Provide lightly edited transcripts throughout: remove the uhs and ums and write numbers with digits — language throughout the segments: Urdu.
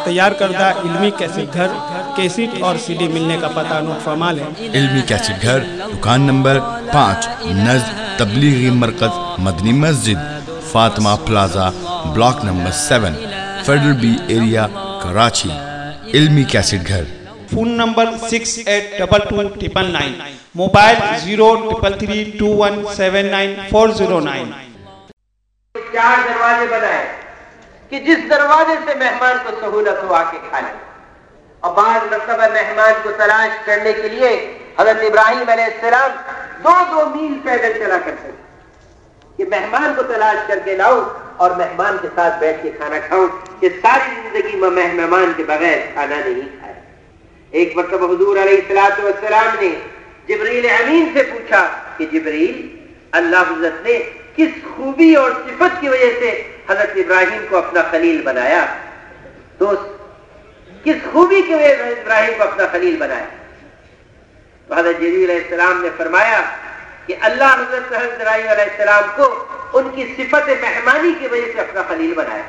تیار کردہ علمی کیسٹ گھر کیسٹ اور CD ملنے کا پتہ نوٹ فرما لیں۔ علمی کیسٹ گھر، دکان نمبر 5، نزد تبلیغی مرکز Madani Masjid, Fatima plaza, block number 7، federal B area, Karachi. علمی کیسٹ گھر۔ Phone number 68222999، mobile 03332179409۔ 4 دروازے بنائے کہ جس دروازے سے مہمان کو سہولت ہو آ کے کھا لے، اور بعض مرتبہ مہمان کو تلاش کرنے کے لیے حضرت ابراہیم علیہ السلام 2 میل پیدل چلا کرتے تھے کہ مہمان کو تلاش کر کے لاؤ اور مہمان کے ساتھ بیٹھ کے کھانا کھاؤ، کہ ساری زندگی میں مہمان کے بغیر کھانا نہیں کھایا۔ ایک مرتبہ حضور علیہ السلام نے جبریل امین سے پوچھا کہ جبریل، اللہ حضرت نے کس خوبی اور صفت کی وجہ سے حضرت ابراہیم کو اپنا خلیل بنایا؟ دوست، کس خوبی کی وجہ سے ابراہیم کو اپنا خلیل بنایا؟ تو حضرت جبریل علیہ السلام نے فرمایا کہ اللہ حضرت ابراہیم علیہ السلام کو ان کی صفت مہمانی کی وجہ سے اپنا خلیل بنایا۔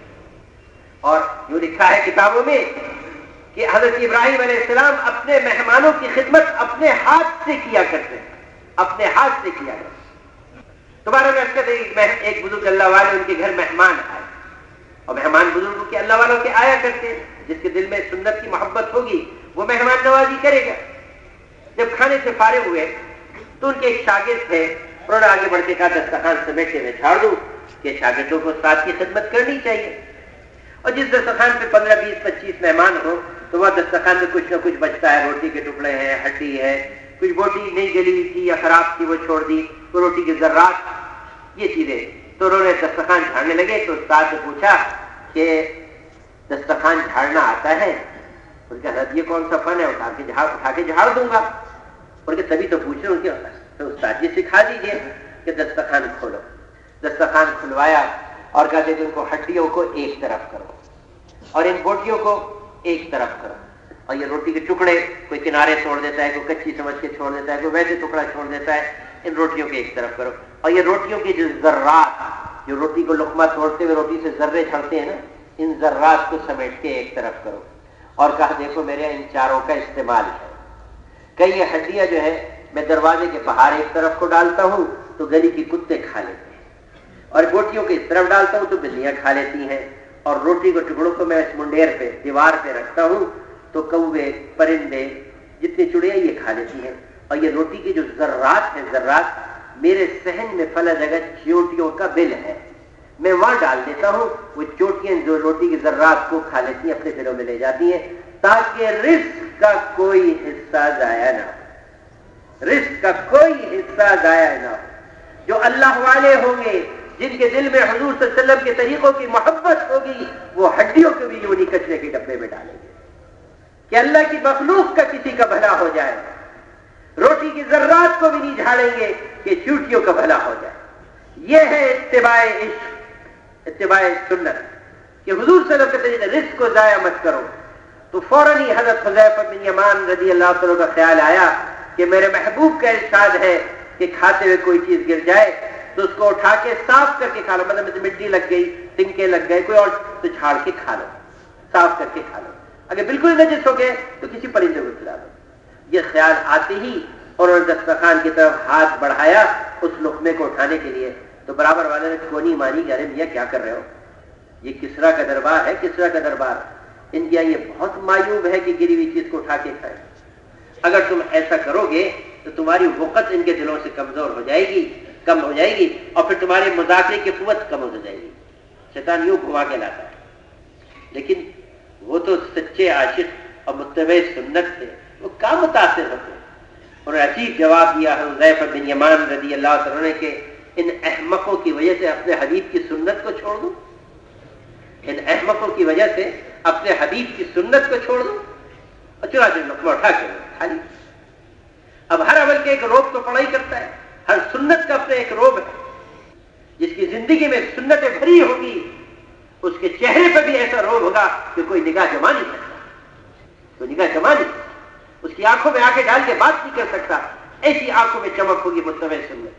اور یوں لکھا ہے کتابوں میں کہ حضرت ابراہیم علیہ السلام اپنے مہمانوں کی خدمت اپنے ہاتھ سے کیا کرتے ہیں، اپنے ہاتھ سے کیا کرتے ہیں۔ تمہارا ایک بزرگ اللہ والے ان کے گھر مہمان آئے، اور مہمان بزرگوں کے اللہ والوں کے آیا کرتے ہیں، جس کے دل میں سنت کی محبت ہوگی وہ مہمان نوازی کرے گا۔ جب کھانے سے فارغ ہوئے تو ان کے ایک شاگرد تھے، انہوں نے آگے بڑھ کے کہا دسترخوان سمیٹے میں جھاڑ دوں، کہ شاگردوں کو استاد کی خدمت کرنی چاہیے۔ اور جس دسترخوان پہ 15 20 25 مہمان ہو تو وہ دسترخوان میں کچھ نہ کچھ بچتا ہے، روٹی کے ٹکڑے ہیں، ہڈی ہے، کچھ بوٹی نہیں گلی ہوئی تھی یا خراب تھی وہ چھوڑ دی، تو روٹی کے ذرات، یہ چیزیں۔ تو انہوں نے دسترخوان جھاڑنے لگے تو استاد نے پوچھا کہ دسترخوان جھاڑنا آتا ہے؟ ان کا حضرت یہ کون سا فن ہے، اٹھا کے جھاڑ دوں گا۔ اور کہ تبھی تو پوچھ رہے ہوں کہ تو استاد جی سکھا دیجیے کہ دسترخوان کھولو۔ دسترخوان کھلوایا اور کہتے کہ ان کو ہڈیوں کو ایک طرف کرو اور ان بوٹیوں کو ایک طرف کرو، اور یہ روٹی کے ٹکڑے کوئی کنارے چھوڑ دیتا ہے، کوئی کچی سمجھ کے چھوڑ دیتا ہے، کوئی ویسے ٹکڑا چھوڑ دیتا ہے، ان روٹیوں کو ایک طرف کرو، اور یہ روٹیوں کے جو ذرات، جو روٹی کو لقمہ توڑتے ہوئے روٹی سے ذرے چھڑتے ہیں نا، ان ذرات کو سمیٹ کے ایک طرف کرو۔ اور کہا دیکھو میرے ان چاروں کا استعمال ہے، کہ یہ ہڈیاں جو ہے میں دروازے کے باہر ایک طرف کو ڈالتا ہوں تو گلی کے کتے کھا لیتے ہیں، اور بوٹیوں کے اس طرف ڈالتا ہوں تو بلیاں کھا لیتی ہیں، اور روٹی کے ٹکڑوں کو میں اس منڈیر پہ دیوار پہ رکھتا ہوں تو کوے، پرندے، جتنی چڑیاں یہ کھا لیتی ہیں، اور یہ روٹی کے جو ذرات ہیں، ذرات میرے صحن میں فلا جگہ چوٹیوں کا بل ہے، میں وہاں ڈال دیتا ہوں، وہ چوٹیاں جو روٹی کے ذرات کو کھا لیتی ہیں اپنے دلوں میں لے جاتی ہیں، تاکہ رزق کا کوئی حصہ ضائع نہ ہو، رزق کا کوئی حصہ ضائع نہ ہو۔ جو اللہ والے ہوں گے، جن کے دل میں حضور صلی اللہ علیہ وسلم کے طریقوں کی محبت ہوگی، وہ ہڈیوں کو بھی یوں نہیں کچرے کے ڈبے میں ڈالیں گے کہ اللہ کی مخلوق کا کسی کا بھلا ہو جائے، روٹی کی ذرات کو بھی نہیں جھاڑیں گے کہ چوٹیوں کا بھلا ہو جائے۔ یہ ہے اتباع عشق، اتباع سنت، کہ حضور صلی اللہ علیہ وسلم کے طریقے رزق کو ضائع مت کرو۔ تو فوراً ہی حضرت حذیفہ بن یمان رضی اللہ عنہ کا خیال آیا کہ میرے محبوب کا ارشاد ہے کہ کھاتے ہوئے کوئی چیز گر جائے تو اس کو اٹھا کے صاف کر کے کھا لو، مطلب مٹی لگ گئی، تنکے لگ گئے، کوئی اور تو جھاڑ کے کھا لو، صاف کر کے کھا لو، اگر بالکل نجس ہو گئے تو کسی پرندے کو کھلا دو۔ یہ خیال آتے ہی انہوں نے دسترخوان کی طرف ہاتھ بڑھایا اس لقمے کو اٹھانے کے لیے، تو برابر والے نے کونی مانی کہ ارے میاں کیا کر رہے ہو، یہ کسرا کا دربار ہے، کسرا کا دربار، ان کی یہ بہت معیوب ہے کہ گری ہوئی چیز کو اٹھا کے کھائے، اگر تم ایسا کرو گے تو تمہاری وقت ان کے دلوں سے کمزور ہو جائے گی، کم ہو جائے گی، اور پھر تمہارے مذاکرے کی قوت کم ہو جائے گی۔ شیطان یوں گھما کے لاتا ہے، لیکن وہ تو سچے عاشق اور متبع سنت تھے، وہ کہاں متاثر ہوتے ہیں۔ انہوں نے عجیب جواب دیا حذیفہ بن یمان رضی اللہ عنہ کہ ان احمقوں کی وجہ سے اپنے حبیب کی سنت کو چھوڑ دوں، ان احمقوں کی وجہ سے اپنے حبیب کی سنت کو چھوڑ دوں، اور چنانچہ لقمہ اٹھا کے کھا لی۔ اب ہر عمل کے ایک روب تو پڑا ہی کرتا ہے، ہر سنت کا اپنا ایک روب ہے، جس کی زندگی میں سنتیں بھری ہوگی اس کے چہرے پہ بھی ایسا روب ہوگا کہ کوئی نگاہ جما نہیں سکتا، کوئی نگاہ جما نہیں سکتا، اس کی آنکھوں میں آنکھیں ڈال کے بات نہیں کر سکتا، ایسی آنکھوں میں چمک ہوگی متبع سنت۔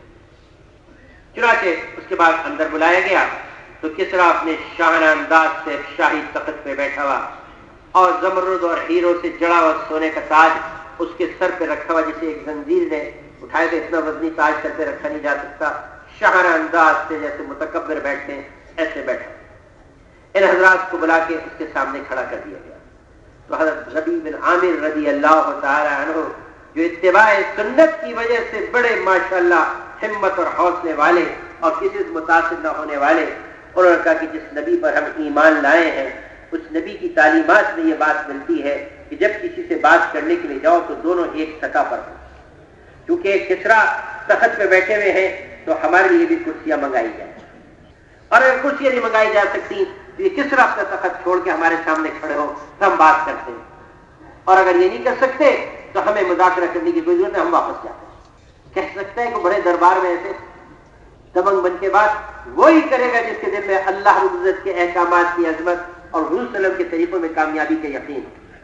چنانچہ اس کے بعد اندر بلایا گیا تو کسرا اپنے شاہانہ انداز سے شاہی تخت پہ بیٹھا ہوا اور زمرد اور ہیروں سے جڑا ہوا سونے کا تاج اس کے سر پہ رکھا ہوا، جسے ایک زنجیر نے اٹھائے تو اتنا وزنی تاج سر پہ رکھا نہیں جا سکتا، شاہانہ انداز سے جیسے متکبر بیٹھتے ہیں ایسے بیٹھا۔ ان حضرات کو بلا کے اس کے سامنے کھڑا کر دیا گیا۔ تو حضرت ربیع بن عامر رضی اللہ تعالی عنہ جو اتباع سنت کی وجہ سے بڑے ماشاءاللہ ہمت اور حوصلے والے اور کسی سے متاثر نہ ہونے والے، انہوں نے کہا کہ جس نبی پر ہم ایمان لائے ہیں اس نبی کی تعلیمات میں یہ بات ملتی ہے کہ جب کسی سے بات کرنے کے لیے جاؤ تو دونوں ایک سطح پر ہوں، کیونکہ کسرا تخت پہ بیٹھے ہوئے ہیں تو ہمارے لیے بھی کرسیاں منگائی جائیں، اور اگر کرسیاں نہیں منگائی جا سکتی تو یہ کسرا اپنا تخت چھوڑ کے ہمارے سامنے کھڑے ہو تو ہم بات کرتے ہیں، اور اگر یہ نہیں کر سکتے تو ہمیں مذاکرہ کرنے کی کوئی ضرورت ہے، ہم واپس جاتے ہیں۔ کہہ سکتے ہیں کہ بڑے دربار میں ایسے دبنگ بن کے بعد وہی کرے گا جس کے دل میں اللہ رب العزت کے احکامات کی عظمت اور حضور صلی اللہ علیہ وسلم کے طریقوں میں کامیابی کا یقین۔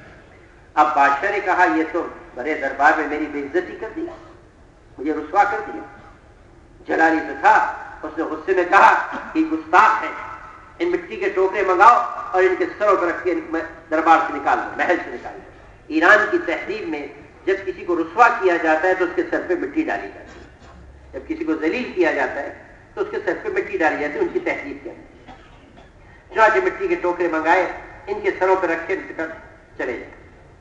اب بادشاہ نے کہا یہ تو بڑے دربار میں میری بے عزتی کر دیا، مجھے رسوا کر دیا۔ جلالی تو تھا، اس نے غصے میں کہا کہ گستاخ ہے، ان مٹی کے ٹوکرے منگاؤ اور ان کے سروں پر رکھ کے دربار سے نکال دو، محل سے نکال دو۔ ایران کی تہذیب میں جب کسی کو رسوا کیا جاتا ہے تو اس کے سر پہ مٹی ڈالی جاتی ہے، جب کسی کو ذلیل کیا جاتا ہے تو اس کے سر پہ مٹی ڈالی جاتی ہے، ان کی تہذیب کے اندر۔ چنانچہ مٹی کے ٹوکرے منگائے، ان کے سروں پہ رکھ کے چلے جائیں۔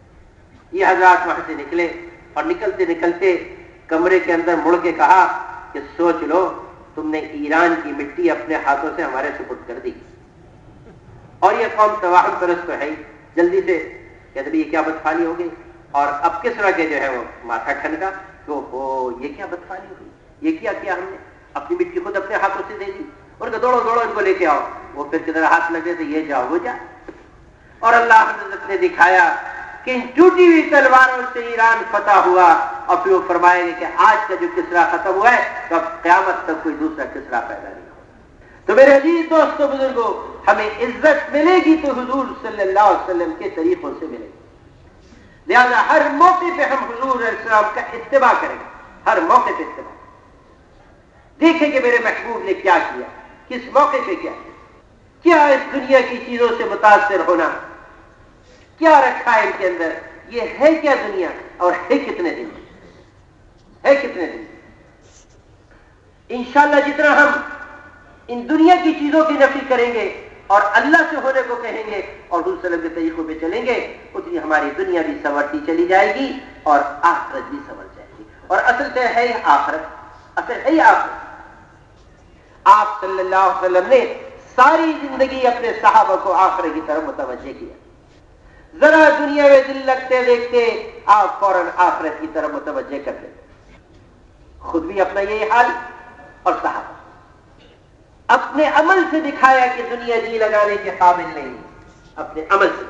یہ حضرات وہاں سے نکلے اور نکلتے نکلتے کمرے کے اندر مڑ کے کہا کہ سوچ لو تم نے ایران کی مٹی اپنے ہاتھوں سے ہمارے سپرد کر دی، اور یہ قوم توحد پرست تو ہے ہی، جلدی سے کہتے بھی یہ کیا بدفعلی ہو گئی۔ اور اب کس طرح کے جو ہے وہ ماتھا ٹھنکا کہ ہو یہ کیا بدفعلی ہو گئی، یہ کیا ہم نے اپنی مٹی خود اپنے ہاتھوں سے دے دی، اور کہ دوڑو دوڑو ان کو لے کے آؤ۔ وہ پھر کدھر ہاتھ لگے تو یہ جاؤ وہ جا، اور اللہ حضرت نے دکھایا کہ ان ٹوٹی ہوئی تلواروں سے ایران فتح ہوا، اور پھر وہ فرمائیں گے کہ آج کا جو کسرا ختم ہوا ہے تو اب قیامت تک کوئی دوسرا کسرا پیدا نہیں ہوگا۔ تو میرے عزیز دوستو بزرگوں، ہمیں عزت ملے گی تو حضور صلی اللہ علیہ وسلم کے طریقوں سے ملے گی، لہذا ہر موقع پہ ہم حضور علیہ السلام کا اتباع کریں گے، ہر موقع پہ اتباع دیکھیں کہ میرے محبوب نے کیا کیا، کس موقع پہ کیا اس دنیا کی چیزوں سے متاثر ہونا، کیا رکھا ہے ان کے اندر، یہ ہے کیا دنیا، اور ہے کتنے دن، ہے کتنے دن۔ انشاءاللہ جتنا ہم ان دنیا کی چیزوں کی نفی کریں گے اور اللہ سے ہونے کو کہیں گے اور حضور صلی اللہ علیہ وسلم کے طریقوں پہ چلیں گے، اتنی ہماری دنیا بھی سنورتی چلی جائے گی اور آخرت بھی سنور جائے گی۔ اور اصل سے ہے ہی آخرت، اصل ہے ہی آخرت۔ آپ صلی اللہ علیہ وسلم نے ساری زندگی اپنے صحابہ کو آخرت کی طرف متوجہ کیا، ذرا دنیا میں دل لگتے دیکھتے آپ فوراً آخرت کی طرف متوجہ کر لیتے، خود بھی اپنا یہی حال اور صحابہ اپنے عمل سے دکھایا کہ دنیا جی لگانے کے قابل نہیں، اپنے عمل سے۔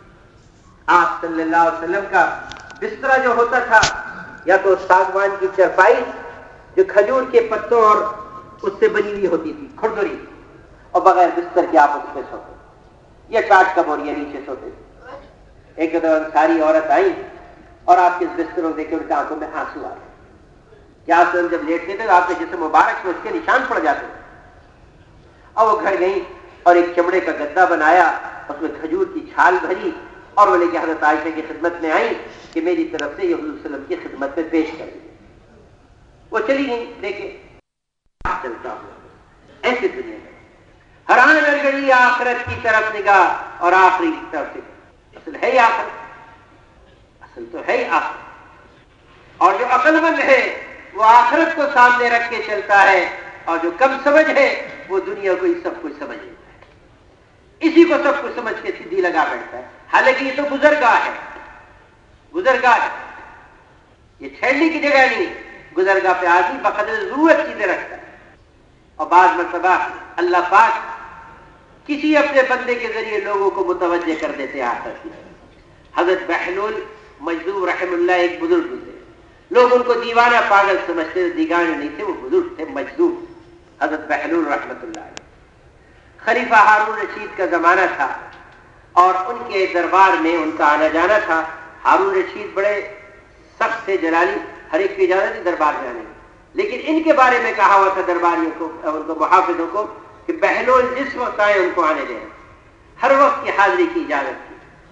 آپ صلی اللہ علیہ وسلم کا بستر جو ہوتا تھا یا تو ساگوان کی چرپائی جو کھجور کے پتوں اور اس سے بنی ہوئی ہوتی تھی، کھردری، اور بغیر بستر کے آپ اس پہ سوتے، یا کاٹ کا بوریا نیچے سوتے تھے۔ ایک دفعہ انصاری عورت آئی اور آپ کے بستر کو دیکھ کے ان کی آنکھوں میں آنسو آ گئے کہ آپ جب لیٹتے تھے تو آپ کے جسم مبارک میں اس کے نشان پڑ جاتے تھے۔ اور وہ گھر گئی اور ایک چمڑے کا گدا بنایا، اس میں کھجور کی چھال بھری اور وہ لے کے حضرت عائشہ کی خدمت میں آئی کہ میری طرف سے یہ حضور صلی اللہ علیہ وسلم کی خدمت میں پیش کر دی۔ وہ چلی گئی، دیکھے چلتا ہوں ایسی دنیا میں حیران کر گئی، آخرت کی طرف نگاہ اور آخری کی طرف سے، اصل ہے ہی آخرت، اصل تو ہے ہی آخرت۔ اور جو عقل مند ہے وہ آخرت کو سامنے رکھ کے چلتا ہے، اور جو کم سمجھ ہے وہ دنیا کو ہی سب کچھ سمجھ لیتا ہے، اسی کو سب کچھ سمجھ کے سیدھی لگا بیٹھتا ہے، حالانکہ یہ تو گزرگاہ ہے، گزرگاہ ہے، یہ چھیڑنے کی جگہ نہیں۔ گزرگاہ پہ آدمی بقدر ضرورت چیزیں رکھتا ہے، اور بعض مرتبہ اللہ پاک کسی اپنے بندے کے ذریعے لوگوں کو متوجہ کر دیتے ہیں آخرت کی۔ حضرت بہلول مجذوب رحم اللہ ایک بزرگ تھے، لوگ ان کو دیوانہ پاگل سمجھتے تھے، دیوانے نہیں تھے، وہ بزرگ تھے مجذوب، حضرت بہلول رحمت اللہ علیہ۔ خلیفہ ہارون رشید کا زمانہ تھا اور ان کے دربار میں ان کا آنا جانا تھا۔ ہارون رشید بڑے سخت تھے، جلالی، ہر ایک کی اجازت تھی دربار میں آنے، لیکن ان کے بارے میں کہا ہوا تھا درباریوں کو، ان کو محافظوں کو کہ بہلول جس وقت آئے ان کو آنے دیں، ہر وقت کی حاضری کی اجازت تھی۔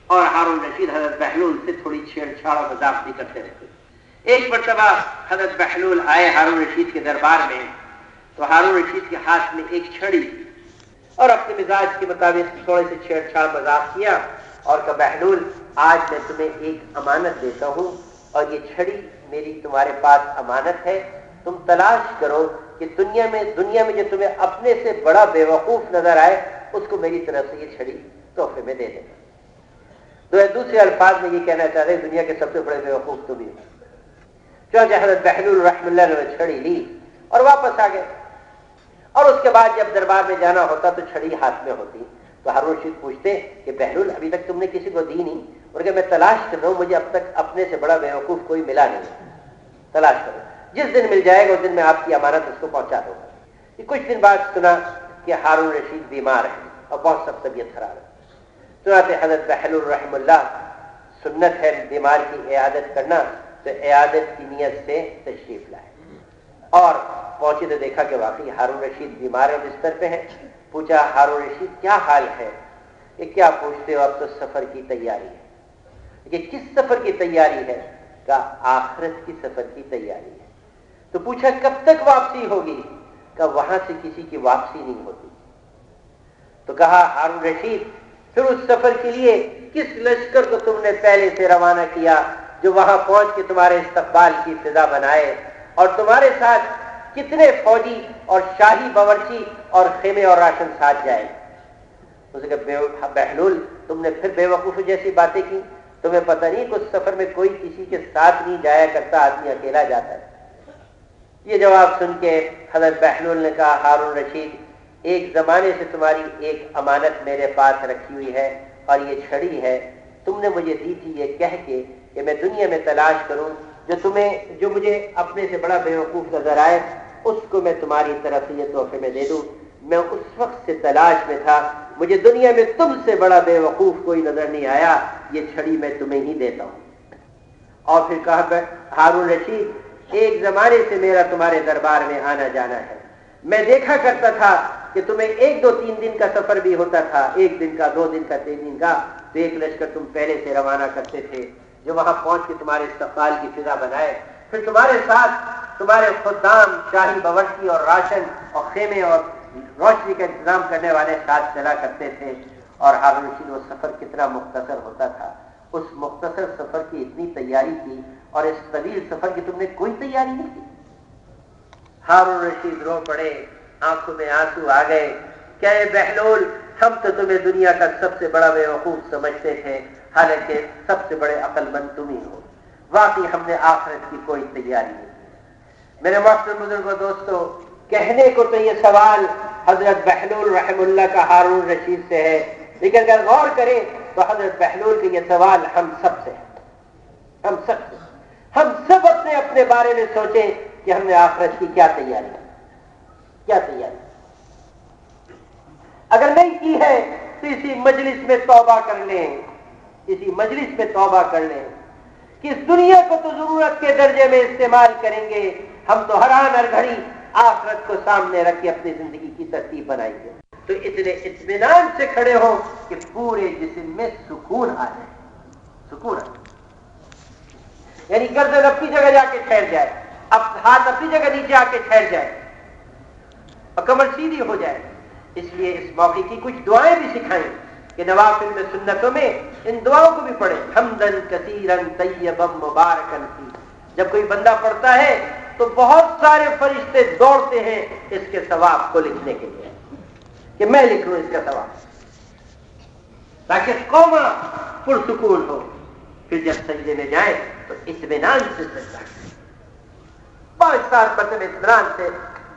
اور ہارون رشید حضرت بہلول سے تھوڑی چھیڑ چھاڑ اور مذاق بھی کرتے رہتے. ایک مرتبہ حضرت بہلول آئے ہارون رشید کے دربار میں تو ہارون رشید کے ہاتھ میں ایک چھڑی اور اپنے مزاج کے مطابق تھوڑے سے چھیڑ چھاڑ مذاق کیا اور کہا بہلول آج میں تمہیں ایک امانت دیتا ہوں اور یہ چھڑی میری تمہارے پاس امانت ہے. تم تلاش کرو کہ دنیا میں جو تمہیں اپنے سے بڑا بے وقوف نظر آئے اس کو میری طرف سے یہ چھڑی تحفے میں دے دینا. تو دوسرے الفاظ میں یہ کہنا چاہتے ہیں دنیا کے سب سے بڑے بے وقوف تم ہی. چنانچہ حضرت بہلول رحم اللہ نے چھڑی لی اور واپس آ گئے. اور اس کے بعد جب دربار میں جانا ہوتا تو چھڑی ہاتھ میں ہوتی تو ہارون رشید پوچھتے کہ بہلول ابھی تک تم نے کسی کو دی نہیں. اور کہ میں تلاش کر رہا ہوں, مجھے اب تک اپنے سے بڑا بے وقوف کوئی ملا نہیں. تلاش کرو, جس دن مل جائے گا اس دن میں آپ کی امانت اس کو پہنچا دوں گا. یہ کچھ دن بعد سنا کہ ہارون رشید بیمار ہے اور بہت سخت طبیعت خراب ہے. چنانچہ حضرت بہلول رحم اللہ, سنت ہے بیمار کی عیادت کرنا, تو عیادت کی نیت سے تشریف لائے اور پہنچے تو دیکھا کہ واقعی ہارون رشید بیمار ہے, بستر پہ ہے. پوچھا ہارون رشید کیا حال ہے؟ یہ کیا پوچھتے ہو, اب تو سفر کی تیاری ہے. کہ کس سفر کی تیاری ہے؟ کہ آخرت کی سفر کی تیاری ہے. تو پوچھا کب تک واپسی ہوگی؟ کہ وہاں سے کسی کی واپسی نہیں ہوتی. تو کہا ہارون رشید پھر اس سفر کے لیے کس لشکر کو تم نے پہلے سے روانہ کیا جو وہاں پہنچ کے تمہارے استقبال کی فضا بنائے, اور تمہارے ساتھ کتنے فوجی اور شاہی باورچی اور خیمے اور راشن ساتھ جائے؟ اس نے کہا بہلول تم نے پھر بے وقوف جیسی باتیں کی, تمہیں پتہ نہیں کہ اس سفر میں کوئی کسی کے ساتھ نہیں جایا کرتا, آدمی اکیلا جاتا ہے. یہ جواب سن کے حضرت بہلول نے کہا ہارون رشید ایک زمانے سے تمہاری ایک امانت میرے پاس رکھی ہوئی ہے اور یہ چھڑی ہے, تم نے مجھے دی تھی یہ کہہ کے کہ میں دنیا میں تلاش کروں جو مجھے اپنے سے بڑا بے وقوف نظر آئے اس کو میں تمہاری طرف سے یہ تحفے میں دے دوں. میں اس وقت سے تلاش میں تھا, مجھے دنیا میں تم سے بڑا بے وقوف کوئی نظر نہیں آیا, یہ چھڑی میں تمہیں ہی دیتا ہوں. اور پھر کہا ہارون رشید ایک زمانے سے میرا تمہارے دربار میں آنا جانا ہے, میں دیکھا کرتا تھا کہ تمہیں 1 2 3 دن کا سفر بھی ہوتا تھا, 1 دن کا 2 دن کا 3 دن کا, تو ایک لشکر تم پہلے سے روانہ کرتے تھے جو وہاں پہنچ کے تمہارے استقبال کی فضا بنائے, پھر تمہارے ساتھ تمہارے خدام شاہی باورچی اور راشن اور خیمے اور روشنی کا انتظام کرنے والے ساتھ چلا کرتے تھے. اور ہارون رشید وہ سفر کتنا مختصر ہوتا تھا, اس مختصر سفر کی اتنی تیاری کی اور اس طویل سفر کی تم نے کوئی تیاری نہیں کی. ہارون رشید رو پڑے, آنکھوں میں آنسو آ گئے کہ اے بہلول ہم تو تمہیں دنیا کا سب سے بڑا بے وقوف سمجھتے تھے, حالانکہ سب سے بڑے عقل مند تم ہی ہو. واقعی ہم نے آخرت کی کوئی تیاری نہیں کی. میرے محترم بزرگوں دوستو, کہنے کو تو یہ سوال حضرت بہلول رحم اللہ کا ہارون رشید سے ہے, لیکن اگر غور کریں تو حضرت بہلول کا یہ سوال ہم سب سے ہے. ہم سب اپنے اپنے بارے میں سوچیں کہ ہم نے آخرت کی کیا تیاری اگر نہیں کی ہے تو اسی مجلس میں توبہ کر لیں, کہ اس دنیا کو تو ضرورت کے درجے میں استعمال کریں گے, ہم تو ہر آن ہر گھڑی آخرت کو سامنے رکھ کے اپنی زندگی کی ترتیب بنائیں گے. تو اتنے اطمینان سے کھڑے ہو کہ پورے جسم میں سکون آ جائے, یعنی گردن اپنی جگہ جا کے ٹھہر جائے, اب ہاتھ اپنی جگہ نیچے آ کے ٹھہر جائے اور کمر سیدھی ہو جائے. اس لیے اس موقع کی کچھ دعائیں بھی سکھائیں کہ نوافل میں سنتوں میں ان دعاؤں کو بھی پڑھیں. حمدن کثیرن طیبا مبارکن فی, جب کوئی بندہ پڑھتا ہے تو بہت سارے فرشتے دوڑتے ہیں اس کے ثواب کو لکھنے کے لیے کہ میں لکھ لوں اس کا ثواب, تاکہ قوم پرسکون ہو. پھر جب سجدے میں جائیں تو اطمینان سے سجدہ کریں, 5-7 مرتبہ اطمینان سے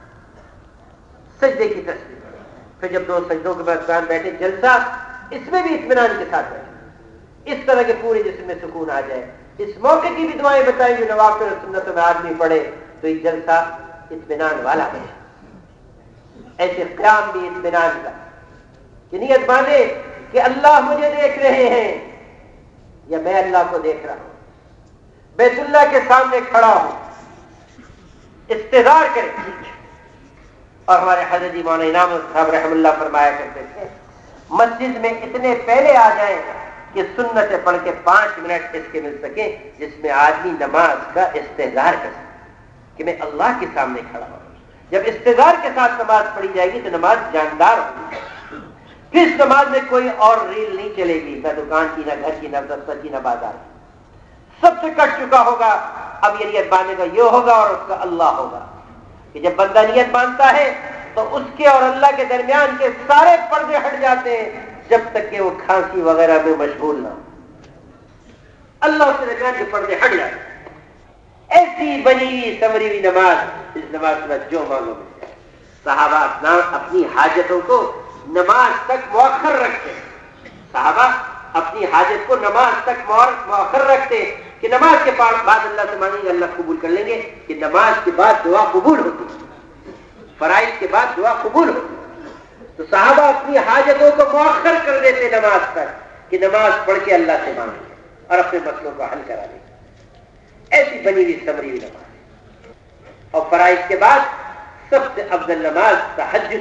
سجدے کی تصویر. پھر جب 2 سجدوں کے بعد بیٹھے جلسہ, اس میں بھی اطمینان کے ساتھ بیٹھے, اس طرح کے پورے جسم میں سکون آ جائے. اس موقع کی بھی دعائیں بتائیں جو نوافل اور سنتوں میں آدمی پڑھے تو یہ جلسہ اطمینان والا بنے. ایسے قیام بھی اطمینان کا, کہ نیت باندھے کہ اللہ مجھے دیکھ رہے ہیں یا میں اللہ کو دیکھ رہا ہوں, بیت اللہ کے سامنے کھڑا ہوں, استظہار کرے. اور ہمارے حضرت مولانا انعام صاحب رحم اللہ فرمایا کرتے تھے مسجد میں اتنے پہلے آ جائیں کہ کہ سنتیں پڑھ کے 5 منٹ اس کے مل سکے جس میں آدمی نماز کا استحضار کر سکے کہ میں اللہ کے سامنے کھڑا ہوں. جب استحضار کے ساتھ نماز پڑھی جائے گی تو نماز جاندار ہوگی. پھر اس نماز میں کوئی اور ریل نہیں چلے گی، نہ دکان کی، نہ گھر کی، نہ دفتر کی، نہ بازار کی. سب سے کٹ چکا ہوگا. اب یہ نیت باندھنے کا یہ ہوگا اور اس کا اللہ ہوگا کہ جب بندہ نیت باندھتا ہے تو اس کے اور اللہ کے درمیان کے سارے پردے ہٹ جاتے ہیں جب تک کہ وہ کھانسی وغیرہ میں مشغول نہ ہو. اللہ اس کے درمیان کے پردے ہٹ جاتے ہیں. ایسی بنی ہوئی سمری ہوئی نماز، اس نماز کے بعد جو مانگو مل جائے. صحابہ اپنی حاجتوں کو نماز تک مؤخر رکھتے. صحابہ اپنی حاجت کو نماز تک مؤخر رکھتے کہ نماز کے بعد اللہ سے مانگیں گے اللہ قبول کر لیں گے. کہ نماز کے بعد دعا قبول ہوتی ہے، فرائض کے بعد دعا قبول ہوتی ہے. تو صحابہ اپنی حاجتوں کو مؤخر کر دیتے نماز تک کہ نماز پڑھ کے اللہ سے مانگیں گے اور اپنے مسئلوں کو حل کرا لیں گے. ایسی بنی ہوئی سمری ہوئی نماز. اور فرائض کے بعد سب سے افضل نماز تہجد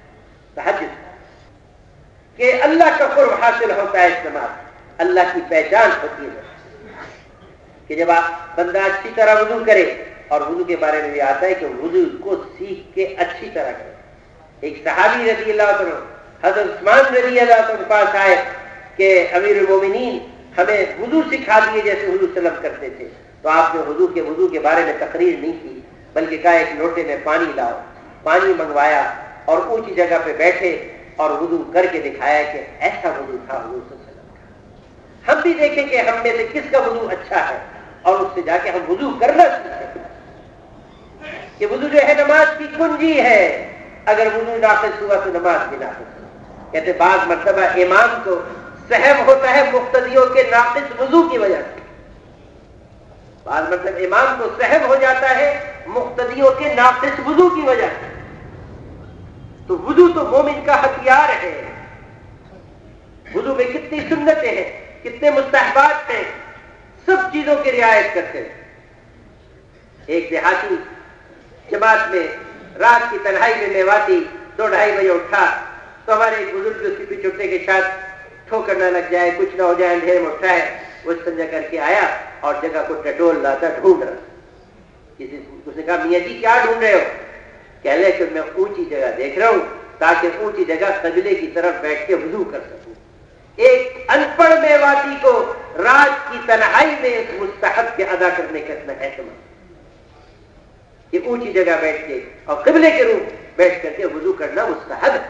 کہ اللہ کا قرب حاصل ہوتا ہے. اس نماز اللہ کی پہچان ہوتی ہے کہ جب آپ بندہ اچھی طرح وضو کرے، اور وضو کے بارے میں بھی آتا ہے کہ وضو کو سیکھ کے اچھی طرح کرے. ایک صحابی رضی اللہ عنہ حضرت عثمان رضی اللہ عنہ کے پاس آئے کہ امیر المومنین ہمیں وضو سکھا دیے جیسے حضور صلی اللہ علیہ وسلم کرتے تھے. تو آپ نے وضو کے بارے میں تقریر نہیں کی بلکہ کہا ایک لوٹے میں پانی لاؤ. پانی منگوایا اور اونچی جگہ پہ بیٹھے اور وضو کر کے دکھایا کہ ایسا وضو تھا حضور صلی اللہ علیہ وسلم کا. ہم بھی دیکھیں کہ ہم میں سے کس کا وضو اچھا ہے اور اس سے جا کے ہم وضو کرنا سیکھیں. کہ وضو جو ہے نماز کی کنجی ہے. اگر وضو ناقص ہوا تو نماز بھی ناقص ہوا. کہتے بعض مرتبہ امام کو سہو ہوتا ہے مقتدیوں کے ناقص وضو کی وجہ سے. بعض مطلب امام کو سہو ہو جاتا ہے مقتدیوں کے ناقص وضو کی وجہ سے. تو وضو تو مومن کا ہتھیار ہے. وضو میں کتنی سنتیں ہیں، کتنے مستحبات ہیں، سب چیزوں کی رعایت کرتے ہیں. ایک دیہاتی جماعت میں رات کی تنہائی میں میواتی 2-2:30 بجے اٹھا تو ہمارے ایک بزرگ جو اسی پیچھے اٹھنے کے ساتھ ٹھوکر نہ لگ جائے، کچھ نہ ہو جائے، اندھیرے میں اٹھا ہے. وہ استنجا کر کے آیا اور جگہ کو ٹٹول رہا تھا، ڈھونڈ رہا. اس نے کہا میاں جی کیا ڈھونڈ رہے ہو؟ کہہ لے کہ میں اونچی جگہ دیکھ رہا ہوں تاکہ اونچی جگہ قبلے کی طرف بیٹھ کے وضو کر سکوں. ایک ان پڑھ میواتی کو رات کی تنہائی میں اس مستحب کے ادا کرنے کا اتنا اہتمام کہ اونچی جگہ بیٹھ کے اور قبلے کے روح بیٹھ کر کے وضو کرنا مستحب ہے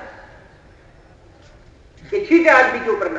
کہ چھیٹے آدمی کے اوپر نہ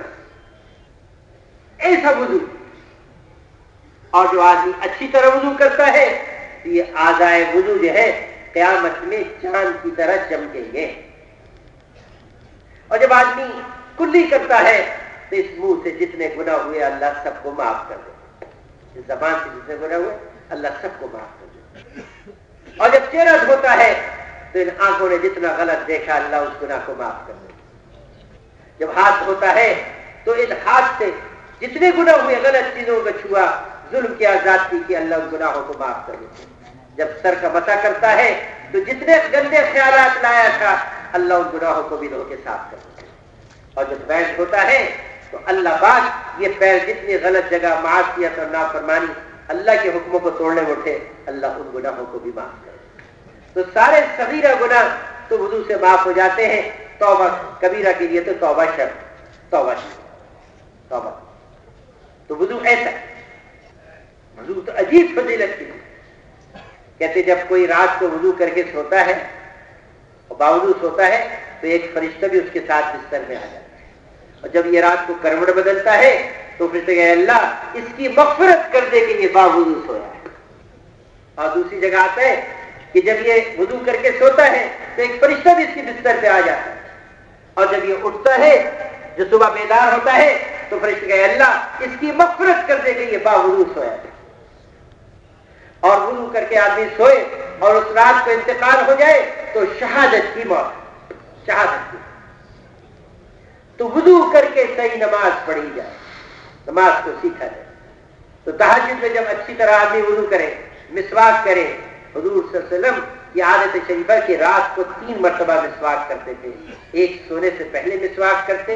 ایسا وضو. اور جو آدمی اچھی طرح وضو کرتا ہے تو یہ اعضائے وضو جو ہے قیامت میں چاند کی طرح چمکیں گے. اور جب آدمی کلی کرتا ہے تو اس منہ سے جتنے گناہ ہوئے اللہ سب کو معاف کر دے. اس زبان سے جتنے گناہ ہوئے اللہ سب کو معاف کر دے. اور جب چہرہ دھوتا ہے تو ان آنکھوں نے جتنا غلط دیکھا اللہ اس گناہ کو معاف کر دے. جب ہاتھ دھوتا ہے تو ان ہاتھ سے جتنے گناہ ہوئے، غلط چیزوں کا چھوا، ظلم کیا، زیادتی کی، اللہ ان گناہوں کو معاف کر دے. جب سر کا مسح کرتا ہے تو جتنے گندے خیالات لایا تھا اللہ ان گناہوں کو بھی دھو کے صاف کر دے. اور جب پیر دھوتا ہے تو اللہ پاک یہ پیر جتنی غلط جگہ معصیت اور نافرمانی اللہ کے حکموں کو توڑنے میں اٹھے اللہ ان گناہوں کو بھی معاف کرے. تو سارے صغیرہ گناہ تو وضو سے معاف ہو جاتے ہیں. توبہ کبیرہ کے لیے تو توبہ شرط، توبہ تو وضو ایسا وضو تو عجیب فضیلت کی. کہتے جب کوئی رات کو وضو کر کے سوتا ہے اور باوضو سوتا ہے تو ایک فرشتہ بھی اس کے ساتھ بستر میں آ جاتا ہے. اور جب یہ رات کو کروٹ بدلتا ہے تو فرشتہ کہ اللہ اس کی مغفرت کر دے کہ یہ باوضو سویا ہے. اور دوسری جگہ آتا ہے کہ جب یہ وضو کر کے سوتا ہے تو ایک فرشتہ بھی اس کی بستر پہ آ جاتا ہے. اور جب یہ اٹھتا ہے جو صبح بیدار ہوتا ہے تو فرشتہ کہ اللہ اس کی مغفرت کر دے کہ یہ باوضو سویا ہے. اور وضو کر کے آدمی سوئے اور اس رات کو انتقال ہو جائے تو شہادت کی موت، شہادت کی. تو وضو کر کے صحیح نماز پڑھی جائے، نماز کو سیکھا جائے. تو تہجد میں جب اچھی طرح آدمی وضو کرے، مسواک کرے. حضور صلی اللہ علیہ وسلم کی عادت شریفہ کہ رات کو 3 مرتبہ مسواک کرتے تھے. ایک سونے سے پہلے مسواک کرتے،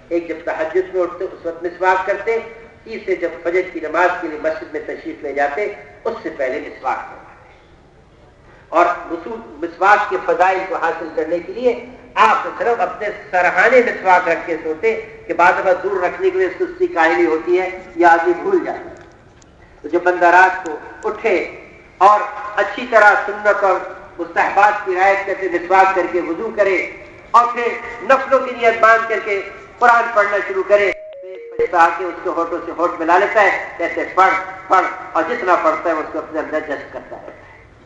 ایک جب تہجد میں اٹھتے اس وقت مسواک کرتے، تیسرے جب فجر کی نماز کے لیے مسجد میں تشریف لے جاتے اس سے پہلے مسواک کرواتے۔ اور مسواک کے فضائل کو حاصل کرنے کے لیے آپ صرف اپنے سرہانے مسواک رکھ کے سوتے کہ بعد میں دور رکھنے کے لیے سستی کاہلی ہوتی ہے یا آدمی بھول جاتا ہے۔ تو جب بندہ رات کو اٹھے اور اچھی طرح سنت اور مستحبات کی رعایت کرتے مسواک کر کے وضو کرے اور پھر نفلوں کی نیت باندھ کر کے قرآن پڑھنا شروع کرے، آ کے اس کے ہونٹوں سے ہونٹ ملا لیتا ہے، کہتے پڑھ پڑھ، اور جتنا پڑھتا ہے اس کو اپنے اندر جذب کرتا ہے۔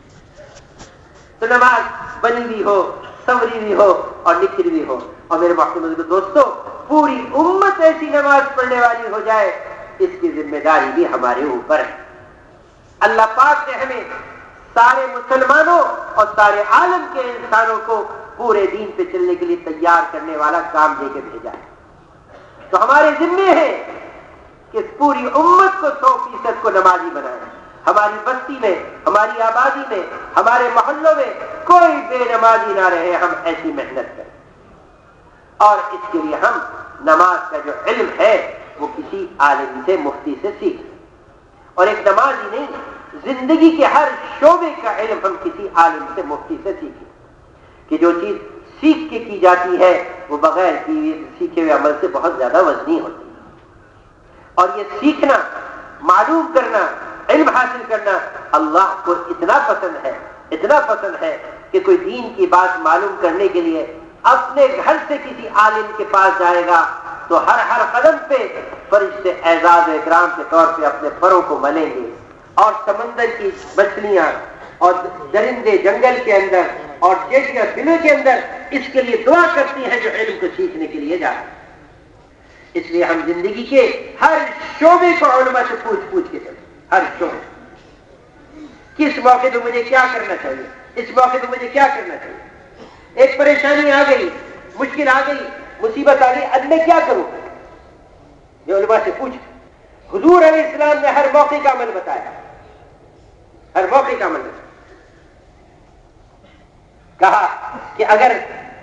تو نماز بنی بھی ہو، سنوری بھی ہو اور نکھری بھی ہو، اور میرے محترم دوستو پوری امت ایسی نماز پڑھنے والی ہو جائے، اس کی ذمہ داری بھی ہمارے اوپر ہے۔ اللہ پاک نے ہمیں سارے مسلمانوں اور سارے عالم کے انسانوں کو پورے دین پہ چلنے کے لیے تیار کرنے والا کام دے کے بھیجا ہے۔ تو ہمارے ذمے ہے کہ پوری امت کو 100% کو نمازی بنائیں۔ ہماری بستی میں، ہماری آبادی میں، ہمارے محلوں میں کوئی بے نمازی نہ رہے، ہم ایسی محنت کریں۔ اور اس کے لیے ہم نماز کا جو علم ہے وہ کسی عالم سے، مفتی سے سیکھیں، اور ایک نمازی نہیں، زندگی کے ہر شعبے کا علم ہم کسی عالم سے، مفتی سے سیکھیں، کہ جو چیز سیکھ کے کی جاتی ہے وہ بغیر سیکھے ہوئے عمل سے بہت زیادہ وزنی ہوتی ہے۔ اور یہ سیکھنا، معلوم کرنا، علم حاصل کرنا اللہ کو اتنا پسند ہے، اتنا پسند ہے کہ کوئی دین کی بات معلوم کرنے کے لیے اپنے گھر سے کسی عالم کے پاس جائے گا تو ہر قدم پہ فرشتے اعزاز و اکرام کے طور پہ اپنے پروں کو ملیں گے، اور سمندر کی مچھلیاں اور درندے جنگل کے اندر اور چیٹیاں دلوں کے اندر اس کے لیے دعا کرتی ہیں جو علم کو سیکھنے کے لیے جائیں۔ اس لیے ہم زندگی کے ہر شعبے کو علماء سے پوچھ کے چلیں، ہر شعبے، کس موقع پہ مجھے کیا کرنا چاہیے، اس موقع پہ مجھے کیا کرنا چاہیے۔ ایک پریشانی آ گئی، مشکل آ گئی، مصیبت آ گئی، اب میں کیا کروں؟ یہ علماء سے پوچھ۔ حضور علیہ السلام نے ہر موقع کا عمل بتایا، ہر موقع کا عمل بتایا۔ کہا کہ اگر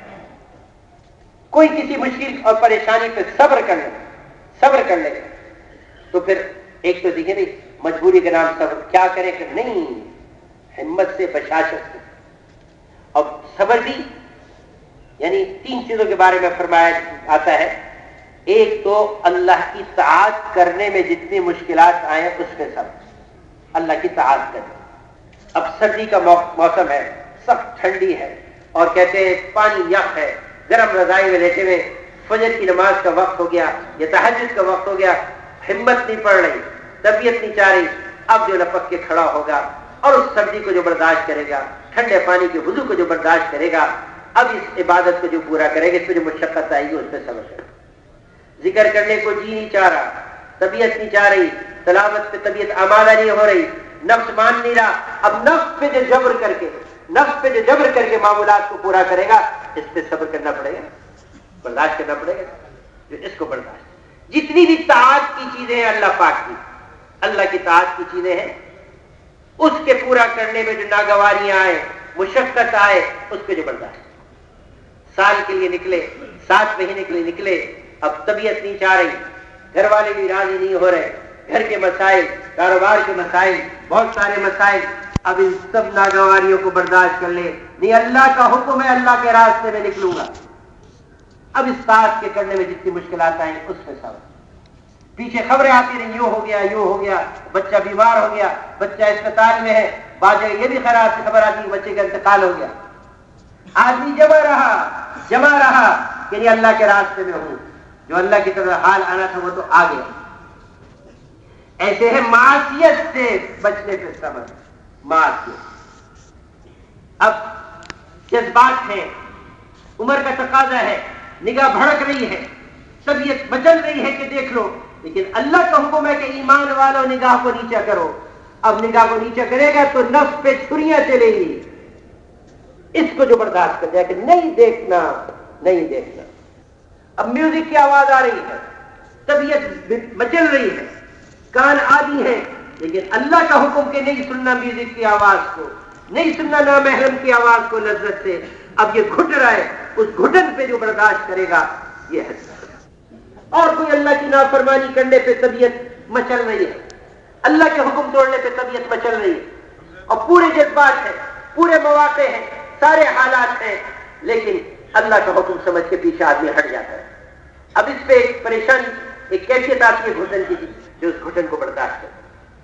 کوئی کسی مشکل اور پریشانی پہ صبر کر لے تو پھر ایک تو دیکھیں نہیں مجبوری کے نام صبر کیا کرے کہ نہیں، ہمت سے، بشاشت سے۔ اب صبر بھی یعنی 3 چیزوں کے بارے میں فرمایا آتا ہے۔ ایک تو اللہ کی طاعت کرنے میں جتنی مشکلات آئیں اس میں صبر، اللہ کی طاعت کرنے۔ اب سردی کا موسم ہے، سخت ٹھنڈی ہے، اور کہتے ہیں پانی یخ ہے، گرم رضائی میں لیٹے ہوئے، فجر کی نماز کا وقت ہو گیا یا تہجد کا وقت ہو گیا، ہمت نہیں پڑ رہی، طبیعت نہیں چاہ رہی، اب جو لپک کے کھڑا ہوگا اور اس سردی کو جو برداشت کرے گا، ٹھنڈے پانی کے وضو کو جو برداشت کرے گا، اب اس عبادت کو جو پورا کرے گا، اس پہ جو مشقت آئے گی اس پہ صبر کرے گا۔ ذکر کرنے کو جی نہیں چاہ رہا، طبیعت نہیں چاہ رہی، تلاوت پہ طبیعت آمادہ نہیں ہو رہی، نفس مان نہیں رہا، اب نفس پہ جو جبر کر کے معمولات کو پورا کرے گا، اس پہ صبر کرنا پڑے گا، برداشت کرنا پڑے گا، اس کو برداشت۔ جتنی بھی طاعت کی چیزیں ہیں اللہ پاک کی، اللہ کی طاعت کی چیزیں ہیں، اس کے پورا کرنے میں جو ناگواریاں آئے، مشقت آئے، اس پہ جو برداشت۔ سال کے لیے نکلے، 7 مہینے کے لیے نکلے، اب طبیعت نہیں چاہ رہی، گھر والے بھی راضی نہیں ہو رہے، گھر کے مسائل، کاروبار کے مسائل، بہت سارے مسائل، اب ان سب ناگواریوں کو برداشت کر لے، نہیں اللہ کا حکم ہے، اللہ کے راستے میں نکلوں گا۔ اب اس طاعت کے کرنے میں جتنی مشکلات آئیں اس میں صبر۔ پیچھے خبریں آتی رہی، یوں ہو گیا، بچہ بیمار ہو گیا، بچہ اسپتال میں ہے، بعض جگہ یہ بھی خراب سے خبر آتی ہے بچے کا انتقال ہو گیا۔ آدمی جمع رہا کہ نہیں اللہ کے راستے میں ہوں، جو اللہ کی طرف حال آنا تھا وہ تو آ گیا۔ ایسے ہے معصیت سے بچنے پہ صبر، معصیت۔ اب جذبات ہیں، عمر کا تقاضا ہے، نگاہ بھڑک رہی ہے، طبیعت مچل رہی ہے کہ دیکھ لو، لیکن اللہ کا حکم ہے کہ ایمان والو نگاہ کو نیچا کرو۔ اب نگاہ کو نیچا کرے گا تو نفس پہ چھریاں چلے گی، اس کو جو برداشت کر جائے کہ نہیں دیکھنا۔ اب میوزک کی آواز آ رہی ہے، طبیعت مچل رہی ہے، کان عادی ہے، لیکن اللہ کا حکم کہ نہیں سننا میوزک کی آواز کو، نہیں سننا نامحرم کی آواز کو لذت سے۔ اب یہ گھٹ رہا ہے، اس گھٹن پہ جو برداشت کرے گا یہ ہے۔ اور کوئی اللہ کی نافرمانی کرنے پہ طبیعت مچل رہی ہے، اللہ کے حکم توڑنے پہ طبیعت مچل رہی ہے، اور پورے جذبات ہیں، پورے مواقع ہیں، سارے حالات ہیں، لیکن اللہ کا حکم سمجھ کے پیچھے آدمی ہٹ جاتا ہے۔ اب اس پہ ایک پریشانی، ایک کیفیت آتی ہے گھٹن کی، جو اس گھٹن کو برداشت کرے۔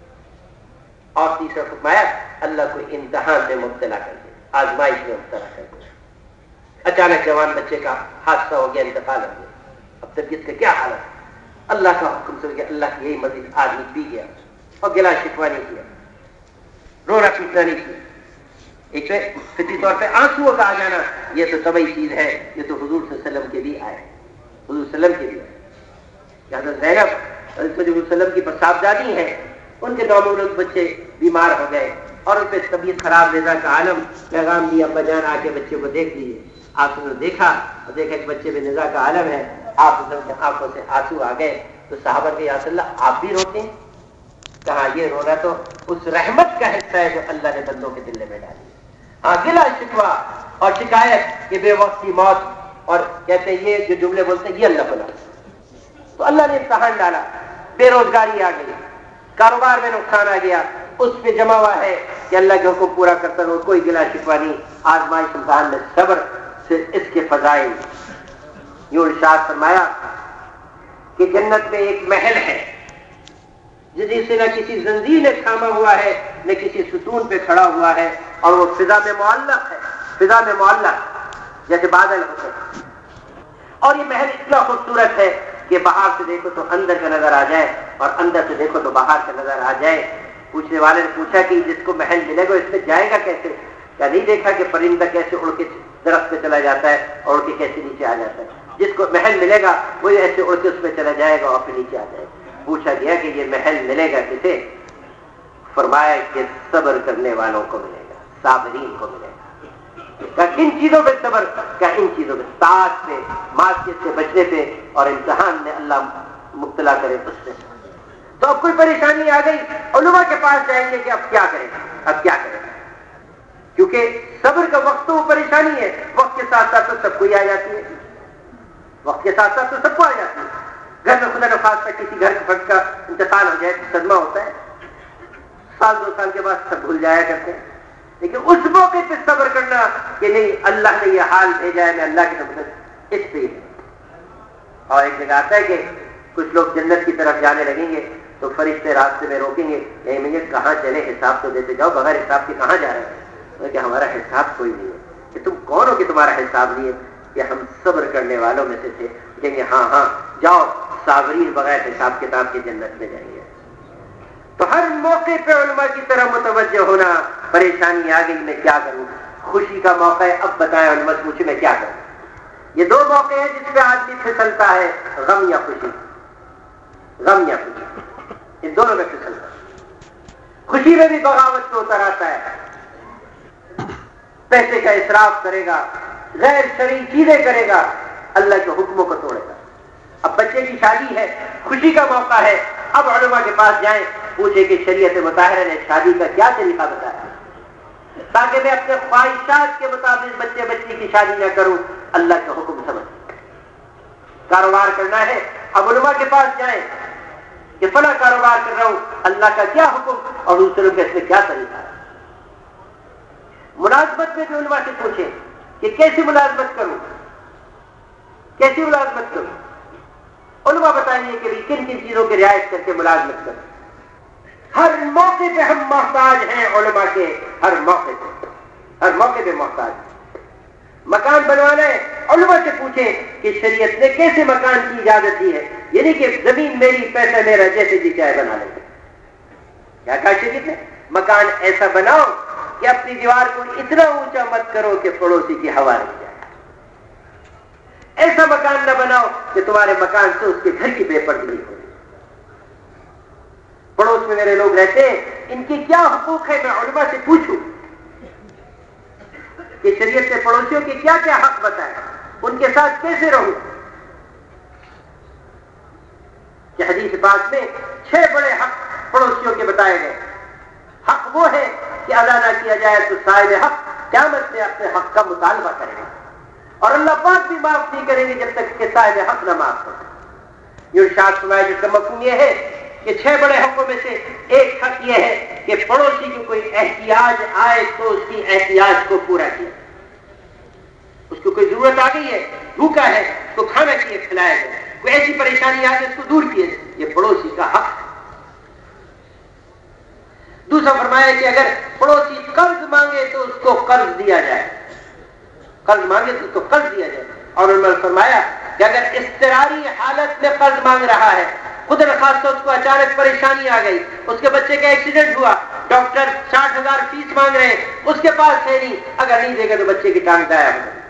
اور تیسرا فرمایا اللہ کو امتحان میں مبتلا کر دے، آزمائش میں مبتلا کر دے۔ اچانک جوان بچے کا حادثہ ہو گیا، انتقال ہو گیا، اب طبیعت کا کیا حالت ہے؟ اللہ کا حکم سمجھ گیا، اللہ کی یہی مزید آدمی پی گیا اور گلا شکوا نہیں کیا، رونا پیٹنا نہیں کیا۔ ایک فطری طور پہ آنسوؤں کا آ جانا یہ تو طبعی چیز ہے، یہ تو حضور صلی اللہ علیہ وسلم کے بھی آئے، حضور صلی اللہ علیہ وسلم کے بھی آئے۔ حضرت زینب حضرت صلی اللہ علیہ وسلم کی صاحبزادی ہیں، ان کے نومولود بچے بیمار ہو گئے اور ان پہ طبیعت خراب، رضا کا عالم پیغام دیا، ابا جان آ کے بچے کو دیکھ لیجیے۔ آپ نے دیکھا اور دیکھا کہ بچے میں نزا کا عالم ہے، آپ کی آنکھوں سے آنسو آ گئے تو صحابہ کے یا رسول اللہ آپ بھی روتے ہیں؟ کہا یہ رونا تو اس رحمت کا حصہ ہے جو اللہ نے بندوں کے دل میں ڈالی۔ ہاں گلا شکوا اور شکایت کہ بے وقت کی موت، اور کہتے ہیں یہ جو جملے بولتے ہیں یہ اللہ بنا، تو اللہ نے امتحان ڈالا، بے روزگاری آ گئی، کاروبار میں نقصان آ گیا، اس پہ جمع ہوا ہے کہ اللہ کے حکم پورا کرتا رہو، کوئی گلا شکوا نہیں، آزمائش امتحان میں صبر سے اس کے فضائل۔ یوں ارشاد فرمایا کہ جنت میں ایک محل ہے جسے نہ کسی زنجیر نے تھاما ہوا ہے نہ کسی ستون پہ کھڑا ہوا ہے، اور وہ فضا میں معلق ہے، فضا میں معلق جیسے بادل ہوتے ہیں، اور یہ محل اتنا خوبصورت ہے کہ باہر سے دیکھو تو اندر کا نظر آ جائے اور اندر سے دیکھو تو باہر کا نظر آ جائے۔ پوچھنے والے نے پوچھا کہ جس کو محل ملے گا اس پہ جائے گا کیسے؟ کیا نہیں دیکھا کہ پرندہ کیسے اڑ کے درخت پہ چلا جاتا ہے اور اڑ کے کیسے نیچے آ جاتا ہے؟ جس کو محل ملے گا وہ ایسے اڑ کے اس پہ چلا جائے گا اور پھر نیچے آ جائے گا۔ پوچھا گیا کہ یہ محل ملے گا کسے؟ فرمایا کہ صبر کرنے والوں کو ملے گا، صابرین کو ملے گا۔ کن چیزوں پہ صبر؟ کیا ان چیزوں پہ، طاعت پہ، معصیت سے بچنے پہ، اور امتحان میں اللہ مبتلا کرے اس سے۔ تو اب کوئی پریشانی آ گئی، علماء کے پاس جائیں گے کہ اب کیا کریں، اب کیا کریں، کیونکہ صبر کا وقت تو وہ پریشانی ہے، وقت کے ساتھ ساتھ تو سب کو ہی آ جاتی ہے، وقت کے ساتھ ساتھ تو سب کو آ جاتی ہے۔ گھر میں خدا نخواستہ کسی گھر کے فرد کا انتقال ہو جائے تو صدمہ ہوتا ہے، سال دو سال کے بعد سب بھول جایا کرتے ہیں، لیکن اس موقع پہ صبر کرنا کہ نہیں اللہ نے یہ حال بھیجا ہے، میں اللہ کی طرف اس پہ۔ اور ایک جگہ آتا ہے کہ کچھ لوگ جنت کی طرف جانے لگیں گے تو فرشتے راستے میں روکیں گے، یہی میں کہاں چلے، حساب تو دیتے جاؤ، بغیر حساب کے کہاں جا رہے ہیں؟ کہ ہمارا حساب کوئی نہیں ہے۔ کہ تم کون ہو کہ تمہارا حساب نہیں ہے؟ کہ ہم صبر کرنے والوں میں سے تھے۔ کہیں گے ہاں ہاں جاؤ، صابرین بغیر حساب کتاب کے جنت میں جائیں گے۔ تو ہر موقع پہ علماء کی طرح متوجہ ہونا، پریشانی آ گئی میں کیا کروں، خوشی کا موقع ہے اب بتائیں، علماء پوچھے میں کیا کروں۔ یہ دو موقع ہیں جس پہ آدمی پھسلتا ہے، غم یا خوشی، غم یا خوشی، ان دونوں میں پھسلتا ہے۔ خوشی میں بھی بغاوت کو اتر آتا ہے، پیسے کا اسراف کرے گا، غیر شرعی چیزیں کرے گا، اللہ کے حکموں کو توڑے گا۔ اب بچے کی شادی ہے، خوشی کا موقع ہے، اب علماء کے پاس جائیں، پوچھے کہ شریعت مطہرہ نے شادی کا کیا طریقہ بتایا تاکہ میں اپنے خواہشات کے مطابق بچے بچی کی شادی نہ کروں، اللہ کا حکم سمجھ۔ کاروبار کرنا ہے، اب علماء کے پاس جائیں کہ فلاں کاروبار کر رہا ہوں، اللہ کا کیا حکم اور دوسروں کے اس میں کیا طریقہ ہے۔ ملازمت میں بھی علماء سے پوچھیں کہ کیسی ملازمت کروں، کیسی ملازمت کروں، علماء بتائیں گے کہ کن کن چیزوں کی رعایت کر کے ملازمت کروں۔ ہر موقع پہ ہم محتاج ہیں علماء کے، ہر موقع پہ، ہر موقع پہ محتاج ہیں۔ مکان بنوانا ہے، علماء سے پوچھیں کہ شریعت نے کیسے مکان کی اجازت دی ہے، یعنی کہ زمین میری پیسہ میرا، جیسے جی چاہے بنا لیں۔ کیا کہا شریعت نے؟ مکان ایسا بناؤ کہ اپنی دیوار کو اتنا اونچا مت کرو کہ پڑوسی کی ہوا لگ جائے، ایسا مکان نہ بناؤ کہ تمہارے مکان سے اس کے گھر کی بے پردگی ہو۔ پڑوس میں میرے لوگ رہتے ہیں، ان کی کیا حقوق ہے، میں علماء سے پوچھوں کہ شریعت نے پڑوسیوں کے کیا کیا حق بتائے، ان کے ساتھ کیسے رہوں۔ کہ حدیث پاک میں 6 بڑے حق پڑوسیوں کے بتائے گئے۔ حق وہ ہے کہ ادا نہ کیا جائے تو صاحب حق قیامت میں اپنے حق کا مطالبہ کرے گا، اور اللہ پاک بھی معاف نہیں کریں گے جب تک کہ صاحب حق نہ معاف کرے۔ یہ ارشاد فرمایا جس کا مفہوم یہ ہے کہ 6 بڑے حقوں میں سے ایک حق یہ ہے کہ پڑوسی کی کوئی احتیاج آئے تو اس کی احتیاج کو پورا کیا. اس کو کوئی ضرورت آ گئی ہے، بھوکا ہے تو کھانا چاہیے، کھلایا جائے. کوئی ایسی پریشانی آ کے اس کو دور کیے، یہ پڑوسی کا حق ہے. دوسرا فرمایا کہ اگر پڑوسی قرض مانگے تو اس کو قرض دیا جائے، قرض مانگے تو اس کو قرض دیا جائے. اور انہوں نے فرمایا کہ اگر اضطراری حالت میں قرض مانگ رہا ہے، خدا نخواستہ اس کو اچانک پریشانی آ گئی، اس کے بچے کا ایکسیڈنٹ ہوا، ڈاکٹر 60,000 فیس مانگ رہے ہیں، اس کے پاس ہے نہیں، اگر نہیں دے گا تو بچے کی ٹانگ دایا ہو